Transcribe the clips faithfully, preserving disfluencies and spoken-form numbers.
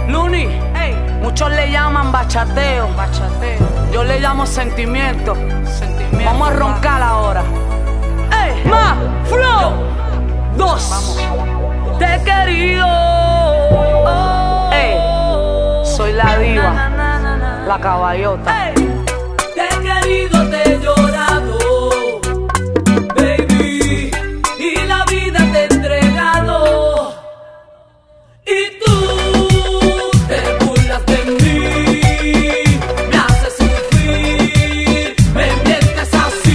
Luni, hey. Muchos le llaman bachateo, bachateo. Yo le llamo sentimiento, sentimiento. Vamos a roncar ahora. Hey, más flow. Dos. Vamos. Te he querido. Hey, soy la diva, na, na, na, na, na. La caballota. Hey. Te he querido, te he llorado, baby, y la vida te he entregado. Y tú te burlas de mí, me haces sufrir, me mientes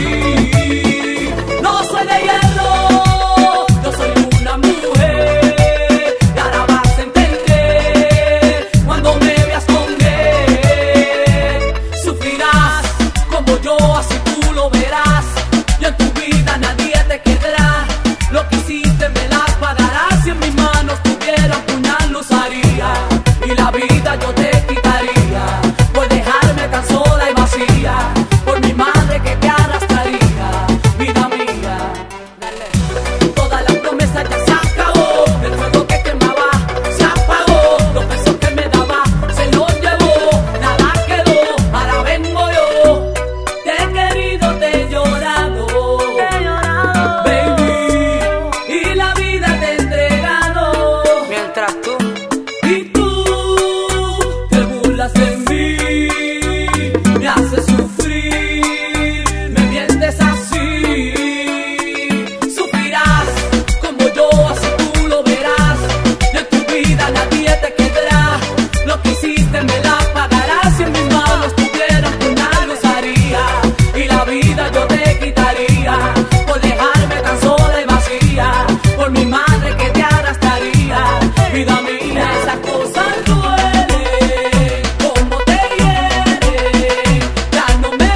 así. No soy de hierro, yo soy una mujer, y ahora vas a entender cuando me veas con él. Sufrirás como yo, así tú lo verás, y en tu vida nadie te quedará. Lo que hiciste me las pagarás, si en mis manos tuviera un puñal lo usaría, y la vida yo te quitaría, por dejarme tan sola y vacía, por mi madre que te arrastraría, vida mía. Todas las promesas ya se acabó, el fuego que quemaba se apagó, los besos que me daba se los llevó, nada quedó, ahora vengo yo. Te he querido, te he llorado, te he llorado, baby, y la vida te he entregado. Mientras tú y tú te burlas de mí, me haces sufrir, me mientes así. Sufrirás como yo, así tú lo verás, y en tu vida nadie te quedará. Lo que hiciste me la pagarás, si en mis manos tuviera un puñal lo usaría, y la vida yo te quitaría, por dejarme tan sola y vacía, por mi madre que te arrastraría, vida mía. Esas cosas duelen, como te hieren, ya no me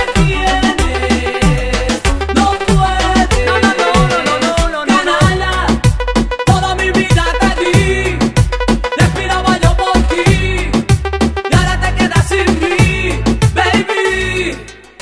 tienes, no puedes, no, no, no, no, no, no, no, ganarla. Toda mi vida te di, respiraba yo por ti, y ahora te quedas sin mí, baby.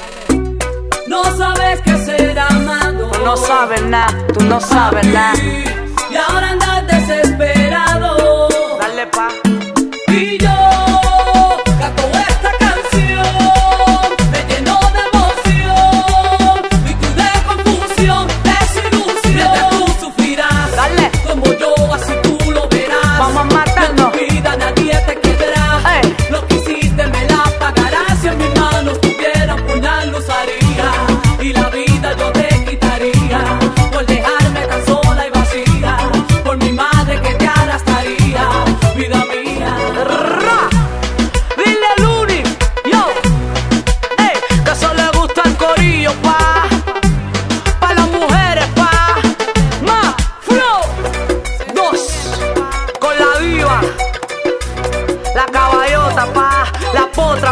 No sabes qué ser amado, tú no sabes nada, tú no sabes nada, y ahora andas desesperado. Dale pa. Y yo canto esta canción, me lleno de emoción, y tú de confusión, desilusión. Mientras tú sufrirás, dale, como yo, así tú lo verás. Vamos a matarnos. En tu vida nadie te quedará. Hey. Lo que hiciste me la pagarás, si en mis manos tuviera un puñal lo usaría, y la vida yo te quitaría, por dejarme tan sola y vacía, por mi madre que te arrastraría, vida mía. Ra. Dile a Luni, yo, ey, que eso le gusta el corillo, pa, pa las mujeres, pa, más flow. Dos, con la diva, la caballota, pa, la pota.